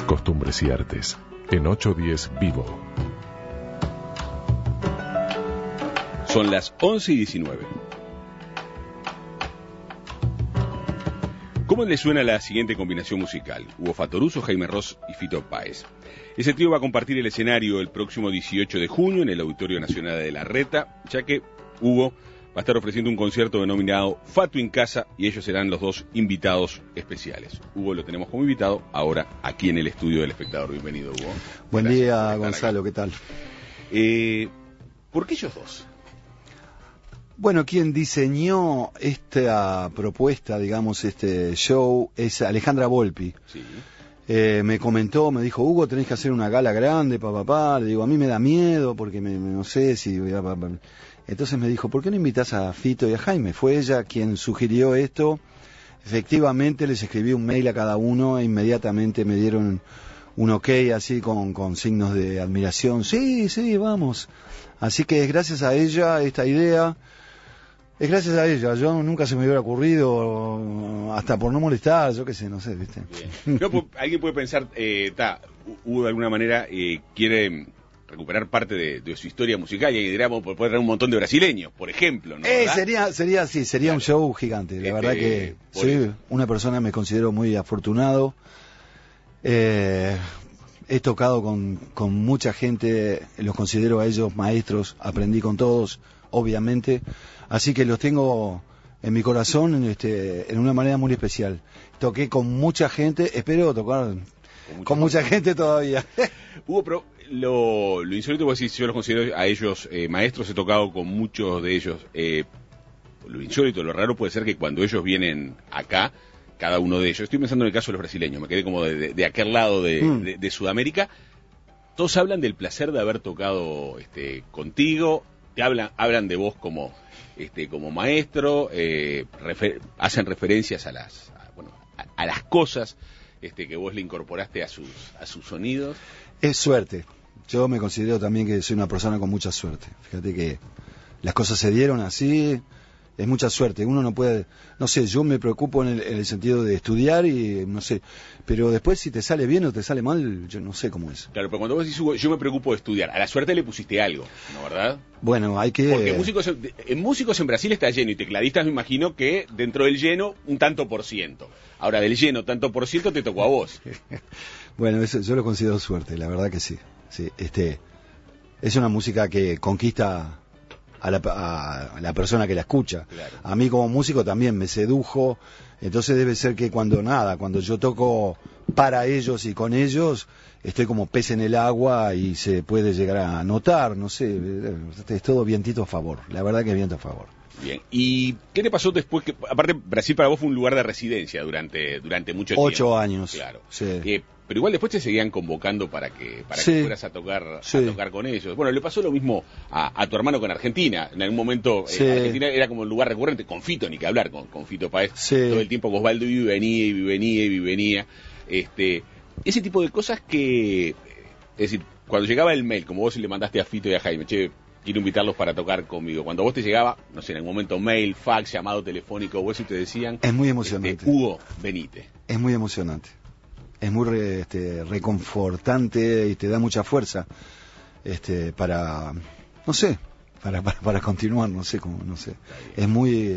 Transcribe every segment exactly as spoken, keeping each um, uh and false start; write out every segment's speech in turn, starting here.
Costumbres y artes, en ochocientos diez Vivo. Son las once y diecinueve. ¿Cómo le suena la siguiente combinación musical? Hugo Fattoruso, Jaime Ross y Fito Páez. Ese trío va a compartir el escenario el próximo dieciocho de junio en el Auditorio Nacional de La Reta, ya que Hugo va a estar ofreciendo un concierto denominado Fato en Casa y ellos serán los dos invitados especiales. Hugo lo tenemos como invitado ahora aquí en el estudio del Espectador. Bienvenido, Hugo. Buen Gracias día, Gonzalo, aquí. ¿Qué tal? Eh, ¿Por qué ellos dos? Bueno, quien diseñó esta propuesta, digamos, este show, es Alejandra Volpi. Sí. Eh, me comentó, me dijo, Hugo, tenés que hacer una gala grande, papá, papá. Le digo, a mí me da miedo porque me, me, no sé si... Entonces me dijo, ¿por qué no invitas a Fito y a Jaime? Fue ella quien sugirió esto. Efectivamente, les escribí un mail a cada uno e inmediatamente me dieron un ok así con, con signos de admiración. Sí, sí, vamos. Así que es gracias a ella esta idea. Es gracias a ella, yo nunca se me hubiera ocurrido, hasta por no molestar, yo qué sé, no sé, ¿viste? Bien. No, pues, alguien puede pensar, eh, ta, Hugo de alguna manera eh, quiere recuperar parte de, de su historia musical y diríamos, puede traer un montón de brasileños, por ejemplo, ¿no? Eh, sería, sería, sí, sería claro. Un show gigante, la este, verdad que soy eso. Una persona, me considero muy afortunado, eh, he tocado con, con mucha gente, los considero a ellos maestros, aprendí con todos, obviamente. Así que los tengo en mi corazón este, en una manera muy especial. Toqué con mucha gente, espero tocar con mucha, con mucha gente todavía. Hugo, pero lo, lo insólito, vos decís, yo los considero a ellos eh, maestros, he tocado con muchos de ellos. Eh, lo insólito, lo raro puede ser que cuando ellos vienen acá, cada uno de ellos, estoy pensando en el caso de los brasileños, me quedé como de, de, de aquel lado de, mm. de, de Sudamérica, todos hablan del placer de haber tocado este, contigo, te hablan, hablan de vos como... Este, como maestro, eh, refer- hacen referencias a las, a, bueno, a, a las cosas este, que vos le incorporaste a sus, a sus sonidos. Es suerte. Yo me considero también que soy una persona con mucha suerte. Fíjate que las cosas se dieron así, es mucha suerte. Uno no puede, no sé, yo me preocupo en el, en el sentido de estudiar y no sé, pero después si te sale bien o te sale mal, yo no sé cómo es. Claro, pero cuando vos decís, Hugo, yo me preocupo de estudiar, a la suerte le pusiste algo, ¿no, verdad? Bueno, hay que... Porque músicos, en músicos en Brasil está lleno y tecladistas me imagino que dentro del lleno un tanto por ciento. Ahora del lleno tanto por ciento te tocó a vos. Bueno, eso yo lo considero suerte, la verdad que sí. Sí, este, es una música que conquista a la, a la persona que la escucha. Claro. A mí como músico también me sedujo, entonces debe ser que cuando nada, cuando yo toco para ellos y con ellos, estoy como pez en el agua y se puede llegar a notar, no sé, es todo vientito a favor, la verdad que es viento a favor. Bien, ¿y qué te pasó después? Que aparte Brasil para vos fue un lugar de residencia durante durante mucho tiempo. Ocho años. Claro. Sí. Eh, pero igual después te seguían convocando para que para sí. que fueras a tocar sí. a tocar con ellos. Bueno, le pasó lo mismo a, a tu hermano con Argentina. En algún momento sí. eh, Argentina era como un lugar recurrente, con Fito ni que hablar, con, con Fito Páez. Sí. Todo el tiempo Osvaldo iba y venía y venía y venía. Este, ese tipo de cosas que, es decir, cuando llegaba el mail, como vos le mandaste a Fito y a Jaime, che, quiero invitarlos para tocar conmigo. Cuando vos te llegaba, no sé, en algún momento mail, fax, llamado telefónico, vos y te decían... Es muy emocionante. Este, Hugo, venite. Es muy emocionante. Es muy re, este, reconfortante y te da mucha fuerza este, para, no sé, para, para, para continuar, no sé cómo, no sé. Es muy,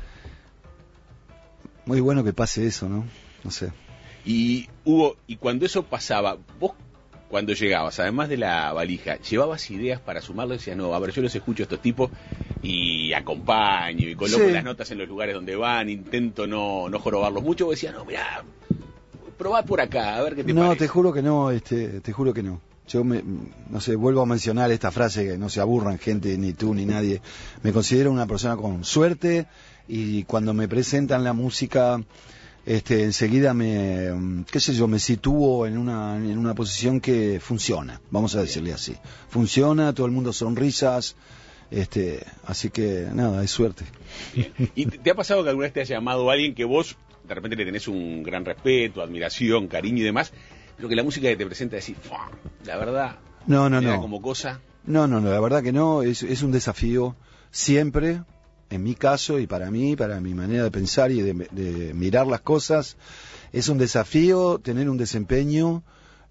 muy bueno que pase eso, ¿no? No sé. Y Hugo, y cuando eso pasaba, vos cuando llegabas, además de la valija, ¿llevabas ideas para sumarlo? Decías, no, a ver, yo los escucho a estos tipos y acompaño y coloco sí. las notas en los lugares donde van, intento no, no jorobarlos mucho. Vos decías, no, mirá, probá por acá, a ver qué te no, parece. No, te juro que no, este, te juro que no. Yo, me, no sé, vuelvo a mencionar esta frase, que no se aburran gente, ni tú, ni nadie. Me considero una persona con suerte y cuando me presentan la música... Este, enseguida me, qué sé yo, me sitúo en una, en una posición que funciona, vamos a decirle así. Funciona, todo el mundo sonrisas, este, así que nada, es suerte. Bien. ¿Y te ha pasado que alguna vez te haya llamado alguien que vos de repente le tenés un gran respeto, admiración, cariño y demás, pero que la música que te presenta decís, la verdad, no, no, no, como cosa? No, no, no, la verdad que no, es, es un desafío siempre. En mi caso y para mí, para mi manera de pensar y de, de mirar las cosas, es un desafío tener un desempeño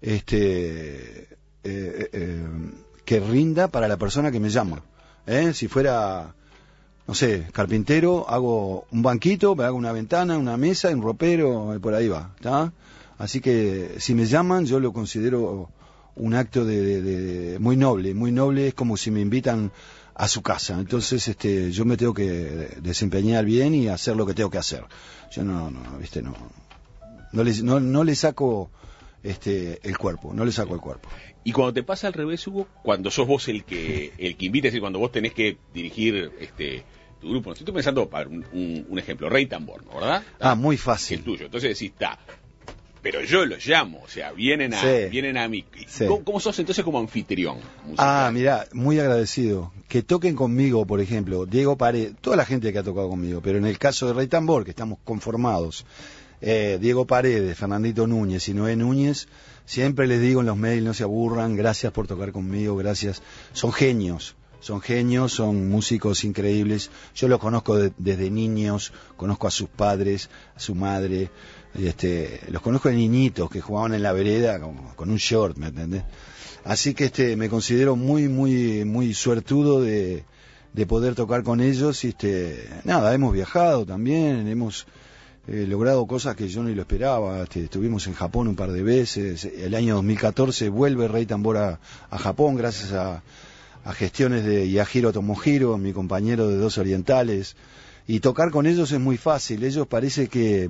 este, eh, eh, que rinda para la persona que me llama. ¿Eh? Si fuera, no sé, carpintero, hago un banquito, me hago una ventana, una mesa, un ropero, por ahí va, ¿está? Así que si me llaman, yo lo considero un acto de, de, de muy noble, muy noble, es como si me invitan a su casa. Entonces, este, yo me tengo que desempeñar bien y hacer lo que tengo que hacer. Yo no, no, viste, no, no le, no, no le saco, este, el cuerpo, no le saco el cuerpo. Y cuando te pasa al revés, Hugo, cuando sos vos el que el que invita, es decir, cuando vos tenés que dirigir este tu grupo, estoy pensando para un, un, un ejemplo, Rey Tambor, ¿verdad? Ah, muy fácil. El tuyo. Entonces decís, está. Pero yo los llamo, o sea, vienen a, sí. vienen a mí. Sí. ¿Cómo, ¿Cómo sos entonces como anfitrión musical? Ah, mirá, muy agradecido. Que toquen conmigo, por ejemplo, Diego Paredes, toda la gente que ha tocado conmigo, pero en el caso de Rey Tambor, que estamos conformados, eh, Diego Paredes, Fernandito Núñez y Noé Núñez, siempre les digo en los mails, no se aburran, gracias por tocar conmigo, gracias. Son genios, son genios, son músicos increíbles. Yo los conozco de, desde niños, conozco a sus padres, a su madre. Este, los conozco de niñitos que jugaban en la vereda con, con un short, ¿me entendés? Así que este, me considero muy, muy, muy suertudo de, de poder tocar con ellos. Y este, nada, hemos viajado también, hemos eh, logrado cosas que yo ni lo esperaba. Este, estuvimos en Japón un par de veces. El año dos mil catorce vuelve Rey Tambor a, a Japón gracias a, a gestiones de Yahiro Tomohiro, mi compañero de Dos Orientales. Y tocar con ellos es muy fácil. Ellos parece que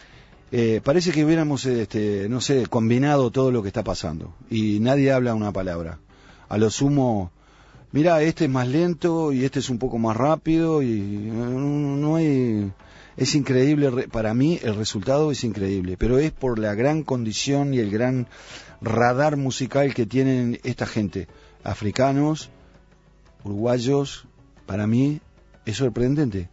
Eh, parece que hubiéramos, este, no sé, combinado todo lo que está pasando y nadie habla una palabra. A lo sumo, mira, este es más lento y este es un poco más rápido y no, no hay, es increíble, para mí el resultado es increíble, pero es por la gran condición y el gran radar musical que tienen esta gente, africanos, uruguayos, para mí es sorprendente,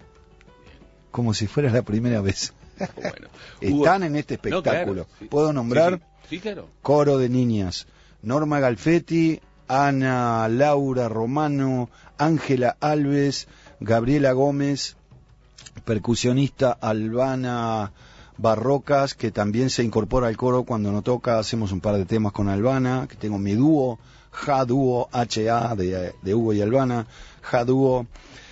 como si fuera la primera vez. Bueno, están Hugo, en este espectáculo. No, claro, sí. Puedo nombrar sí, sí. Sí, claro. Coro de niñas, Norma Galfetti, Ana Laura Romano, Ángela Alves, Gabriela Gómez, percusionista Albana Barrocas, que también se incorpora al coro cuando no toca. Hacemos un par de temas con Albana, que tengo mi dúo, Ja Dúo, H A de, de Hugo y Albana, Ja Dúo.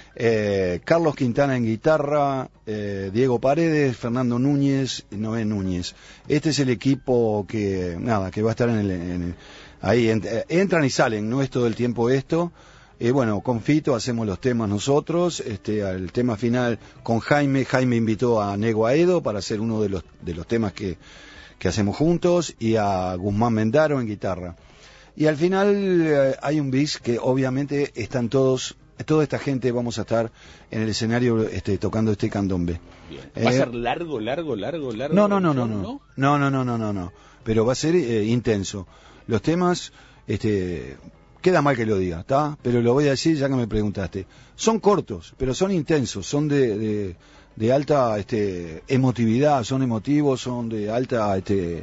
Eh, Carlos Quintana en guitarra, eh, Diego Paredes, Fernando Núñez, Noé Núñez. Este es el equipo que, nada, que va a estar en el, en el, ahí, ent, eh, entran y salen, no es todo el tiempo esto. Eh, bueno, con Fito hacemos los temas nosotros, este, al tema final con Jaime, Jaime invitó a Nego Aedo para hacer uno de los, de los temas que, que hacemos juntos, y a Guzmán Mendaro en guitarra. Y al final eh, hay un bis que obviamente están todos, toda esta gente vamos a estar en el escenario este, tocando este candombe. Bien. ¿Va eh, a ser largo, largo, largo, largo? No, no, no, no, no, no, no, no, no, no, no, no, pero va a ser eh, intenso. Los temas, este, queda mal que lo diga, ¿está? Pero lo voy a decir ya que me preguntaste. Son cortos, pero son intensos, son de, de, de alta este, emotividad, son emotivos, son de alta este,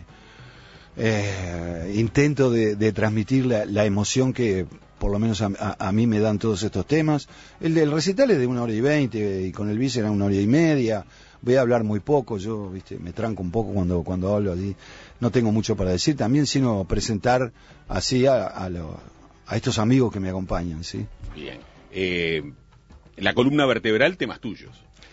eh, intento de, de transmitir la, la emoción que por lo menos a, a, a mí me dan todos estos temas. El del recital es de una hora y veinte y con el bis era una hora y media. Voy a hablar muy poco, yo viste me tranco un poco cuando cuando hablo así. No tengo mucho para decir también, sino presentar así a, a, lo, a estos amigos que me acompañan, ¿sí? Bien. Eh, la columna vertebral, temas tuyos.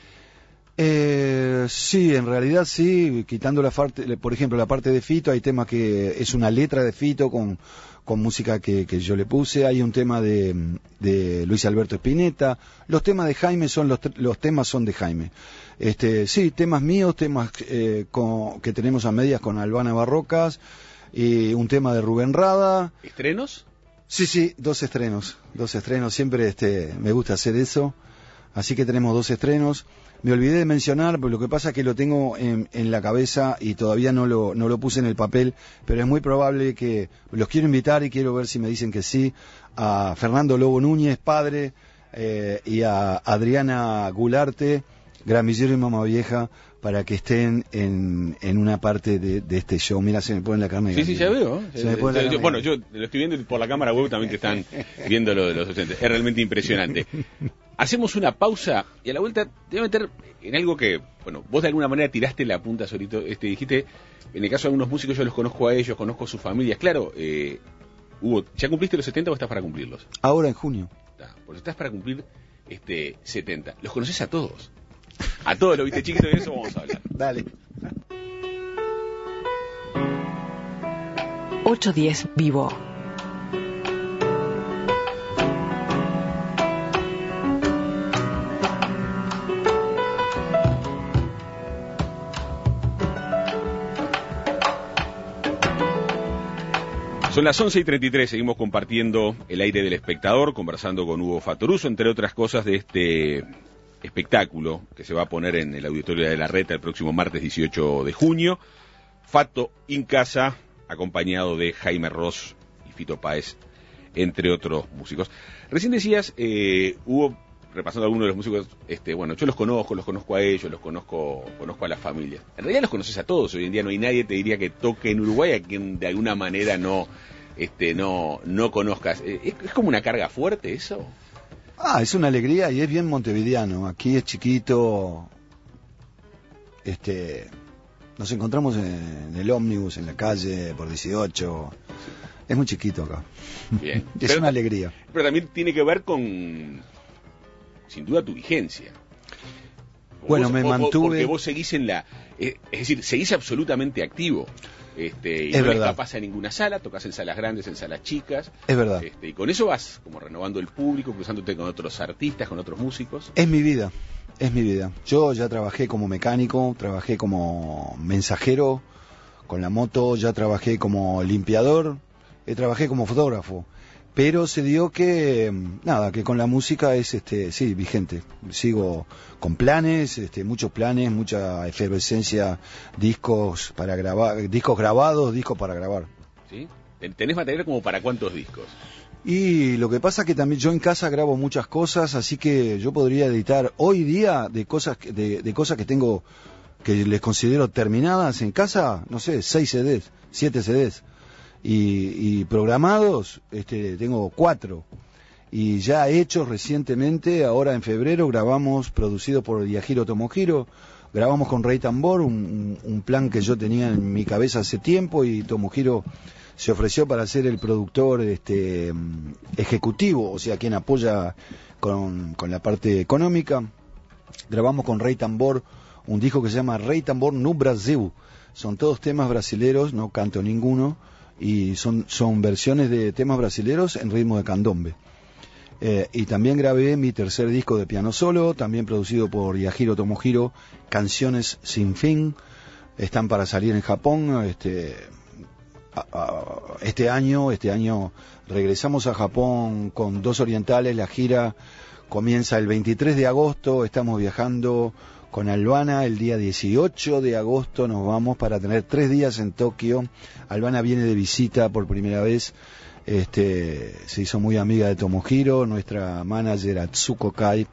Eh, sí, en realidad sí, quitando la parte, por ejemplo, la parte de Fito, hay temas que es una letra de Fito con, con música que, que yo le puse, hay un tema de, de Luis Alberto Spinetta, los temas de Jaime son los, los temas son de Jaime. Este, sí, temas míos, temas eh, con, que tenemos a medias con Albana Barrocas, y un tema de Rubén Rada. ¿Estrenos? Sí, sí, dos estrenos, dos estrenos, siempre este, me gusta hacer eso, así que tenemos dos estrenos. Me olvidé de mencionar, pero lo que pasa es que lo tengo en, en la cabeza y todavía no lo, no lo puse en el papel, pero es muy probable que los quiero invitar y quiero ver si me dicen que sí, a Fernando Lobo Núñez, padre, eh, y a Adriana Gularte, gramillero y mamá vieja, para que estén en, en una parte de, de este show. Mira, se me pone la carne. Sí, sí, ya veo. Se me pone la carne. Bueno, yo lo estoy viendo por la cámara web también que están viendo lo de los docentes. Es realmente impresionante. Hacemos una pausa y a la vuelta te voy a meter en algo que, bueno, vos de alguna manera tiraste la punta solito. Este, dijiste, en el caso de algunos músicos yo los conozco a ellos, conozco a sus familias. Claro, eh, Hugo, ¿ya cumpliste los setenta o estás para cumplirlos? Ahora en junio. Está, porque estás para cumplir este setenta. ¿Los conoces a todos? A todos los viste chiquitos, de eso vamos a hablar. Dale. ocho diez Vivo. Son las once y treinta y tres, seguimos compartiendo el aire del espectador, conversando con Hugo Fattoruso, entre otras cosas de este espectáculo que se va a poner en el Auditorio de la Reta el próximo martes dieciocho de junio. Fato in Casa, acompañado de Jaime Ross y Fito Páez, entre otros músicos. Recién decías, eh, Hugo, repasando algunos de los músicos, este, bueno, yo los conozco, los conozco a ellos, los conozco, conozco a las familias. En realidad los conoces a todos, hoy en día no hay nadie, te diría, que toque en Uruguay a quien de alguna manera no, este, no, no conozcas. ¿Es, es como una carga fuerte eso? Ah, es una alegría y es bien montevideano. Aquí es chiquito, este, nos encontramos en, en el ómnibus, en la calle, por dieciocho. Es muy chiquito acá. Bien. Es pero, una alegría. Pero también tiene que ver con, sin duda, tu vigencia. Bueno, vos, me vos, mantuve... Porque vos seguís en la... Eh, es decir, seguís absolutamente activo. Este, y es no verdad. le escapas a ninguna sala, tocas en salas grandes, en salas chicas. Es verdad. Este, y con eso vas como renovando el público, cruzándote con otros artistas, con otros músicos. Es mi vida, es mi vida. Yo ya trabajé como mecánico, trabajé como mensajero con la moto, ya trabajé como limpiador, eh, trabajé como fotógrafo. Pero se dio que, nada, que con la música es, este, sí, vigente. Sigo con planes, este, muchos planes, mucha efervescencia, discos para grabar, discos grabados, discos para grabar. ¿Sí? ¿Tenés material como para cuántos discos? Y lo que pasa que también yo en casa grabo muchas cosas, así que yo podría editar hoy día de cosas, de, de cosas que tengo, que les considero terminadas en casa, no sé, seis C Ds, siete C Ds. Y, y programados, este, tengo cuatro. Y ya hechos recientemente, ahora en febrero, grabamos, producido por Yajiro Tomohiro, grabamos con Rey Tambor, un, un plan que yo tenía en mi cabeza hace tiempo, y Tomohiro se ofreció para ser el productor este, ejecutivo, o sea, quien apoya con, con la parte económica. Grabamos con Rey Tambor un disco que se llama Rey Tambor no Brasil. Son todos temas brasileros, no canto ninguno, y son, son versiones de temas brasileros en ritmo de candombe. Eh, y también grabé mi tercer disco de piano solo, también producido por Yajiro Tomohiro, Canciones Sin Fin. Están para salir en Japón este, a, a, este año. Este año regresamos a Japón con Dos Orientales. La gira comienza el veintitrés de agosto, estamos viajando con Albana el día dieciocho de agosto, nos vamos para tener tres días en Tokio. Albana viene de visita por primera vez, este, se hizo muy amiga de Tomohiro, nuestra manager Atsuko Kai.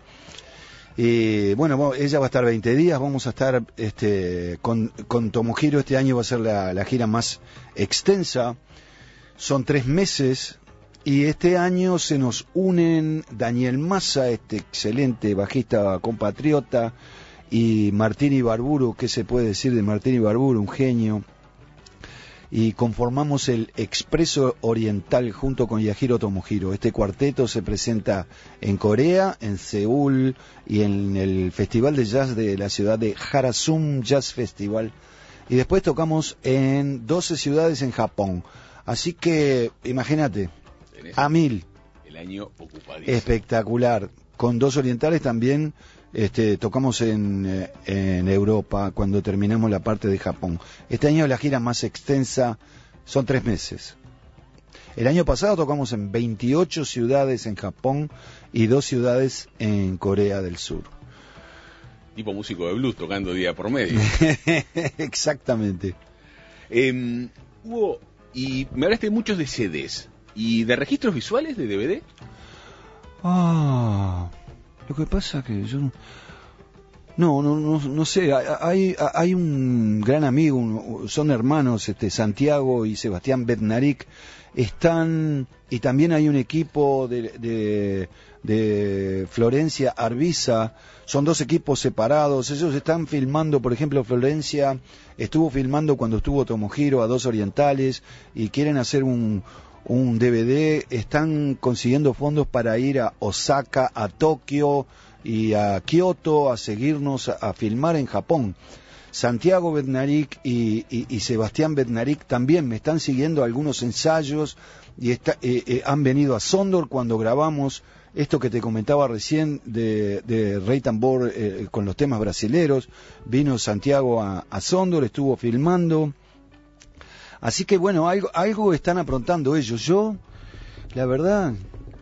Y bueno, ella va a estar veinte días, vamos a estar este, con, con Tomohiro. Este año va a ser la, la gira más extensa, son tres meses. Y este año se nos unen Daniel Massa, este excelente bajista compatriota, y Martín Ibarburu. ¿Qué se puede decir de Martín Ibarburu? Un genio. Y conformamos el Expreso Oriental junto con Yajiro Tomohiro. Este cuarteto se presenta en Corea, en Seúl y en el Festival de Jazz de la ciudad de Harasum Jazz Festival. Y después tocamos en doce ciudades en Japón. Así que, imagínate, a mil. El año ocupadísimo. Espectacular. Con Dos Orientales también este, tocamos en, en Europa cuando terminamos la parte de Japón. Este año la gira más extensa, son tres meses. El año pasado tocamos en veintiocho ciudades en Japón y dos ciudades en Corea del Sur. Tipo músico de blues tocando día por medio. Exactamente. Eh, Hugo, y me hablaste muchos de C Ds. ¿Y de registros visuales de D V D? Ah, lo que pasa que yo No, no, no, no sé, hay, hay un gran amigo, un, son hermanos, este, Santiago y Sebastián Bednarik, están, y también hay un equipo de, de, de Florencia Arbiza, son dos equipos separados, ellos están filmando, por ejemplo, Florencia estuvo filmando cuando estuvo Tomohiro a Dos Orientales, y quieren hacer un, un D V D, están consiguiendo fondos para ir a Osaka, a Tokio, y a Kioto a seguirnos a, a filmar en Japón. Santiago Bednarik y, y, y Sebastián Bednarik también me están siguiendo algunos ensayos y está, eh, eh, han venido a Sondor cuando grabamos esto que te comentaba recién de, de Rey Tambor eh, con los temas brasileros. Vino Santiago a, a Sondor, estuvo filmando. Así que bueno, algo, algo están aprontando ellos. Yo, la verdad...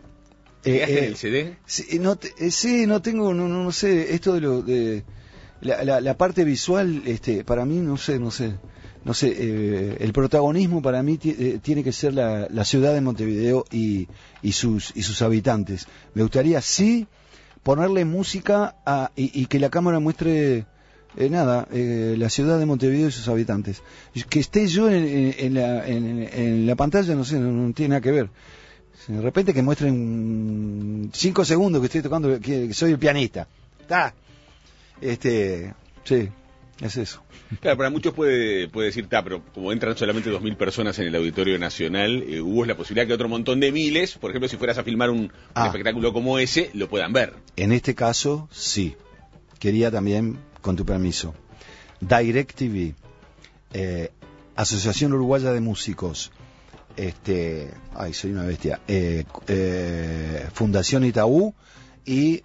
Eh, eh, el C D? Sí, no, eh, sí, no tengo, no, no, no sé, esto de lo de la, la, la parte visual, este, para mí, no sé, no sé, no sé, eh, el protagonismo para mí eh, tiene que ser la, la ciudad de Montevideo y, y sus y sus habitantes. Me gustaría sí ponerle música a, y, y que la cámara muestre eh, nada, eh, la ciudad de Montevideo y sus habitantes. Que esté yo en, en, en, la, en, en la pantalla, no sé, no, no tiene nada que ver. De repente que muestren cinco segundos que estoy tocando, que soy el pianista. ¡Ta! Este, sí, es eso. Claro, para muchos puede, puede decir, ta, pero como entran solamente dos mil personas en el Auditorio Nacional, eh, hubo la posibilidad que otro montón de miles, por ejemplo, si fueras a filmar un, ah. un espectáculo como ese, lo puedan ver. En este caso, sí. Quería también, con tu permiso, DirecTV, eh, Asociación Uruguaya de Músicos, este, ay, soy una bestia, eh, eh, Fundación Itaú y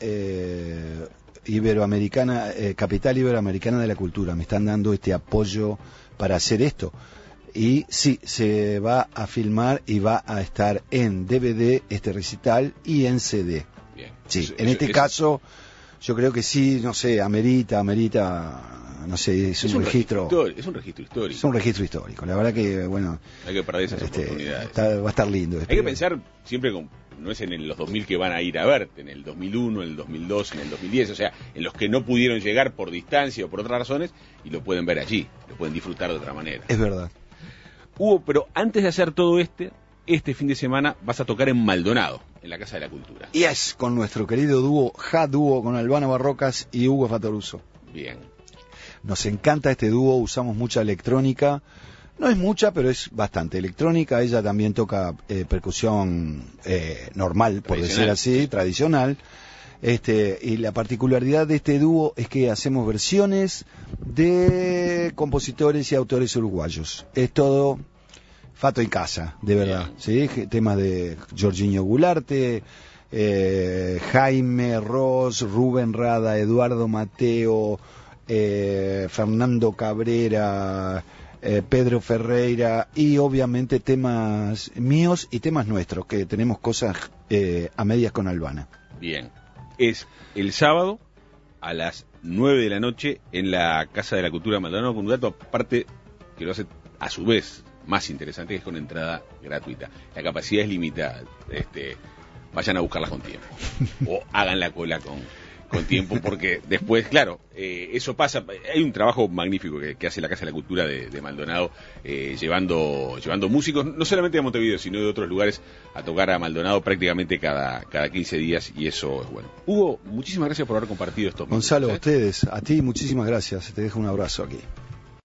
eh, Iberoamericana, eh, Capital Iberoamericana de la Cultura, me están dando este apoyo para hacer esto. Y sí, se va a filmar y va a estar en D V D este recital y en C D. Bien. Sí, eso, en eso, este eso. caso, yo creo que sí, no sé, amerita, amerita... No sé, es, es un, un registro, registro es un registro histórico. Es un registro histórico. La verdad que, bueno, hay que perder esas este, oportunidades. Está, va a estar lindo. Hay que pensar siempre con, no es en el, los dos mil que van a ir a verte, en el dos mil uno, en el dos mil dos, en el dos mil diez, o sea, en los que no pudieron llegar por distancia o por otras razones y lo pueden ver allí, lo pueden disfrutar de otra manera. Es verdad. Hugo, pero antes de hacer todo este, este fin de semana vas a tocar en Maldonado, en la Casa de la Cultura. Y es con nuestro querido dúo, Ja Dúo, con Albana Barrocas y Hugo Fatoruso. Bien. Nos encanta este dúo, usamos mucha electrónica, no es mucha, pero es bastante electrónica. Ella también toca eh, percusión eh, normal, por decir así, tradicional. Este, y la particularidad de este dúo es que hacemos versiones de compositores y autores uruguayos. Es todo Fato en casa, de verdad. ¿Sí? Temas de Jorginho Gularte, eh, Jaime Ross, Rubén Rada, Eduardo Mateo, Eh, Fernando Cabrera, eh, Pedro Ferreira y obviamente temas míos y temas nuestros, que tenemos cosas eh, a medias con Albana. Bien, es el sábado a las nueve de la noche en la Casa de la Cultura Maldonado, con un dato aparte que lo hace a su vez más interesante, que es con entrada gratuita. La capacidad es limitada, este, vayan a buscarla con tiempo o hagan la cola con con tiempo, porque después, claro, eh, eso pasa. Hay un trabajo magnífico que, que hace la Casa de la Cultura de, de Maldonado, eh, llevando llevando músicos, no solamente de Montevideo, sino de otros lugares, a tocar a Maldonado prácticamente cada, cada quince días, y eso es bueno. Hugo, muchísimas gracias por haber compartido estos Gonzalo, minutos, a ustedes, a ti muchísimas gracias, te dejo un abrazo aquí.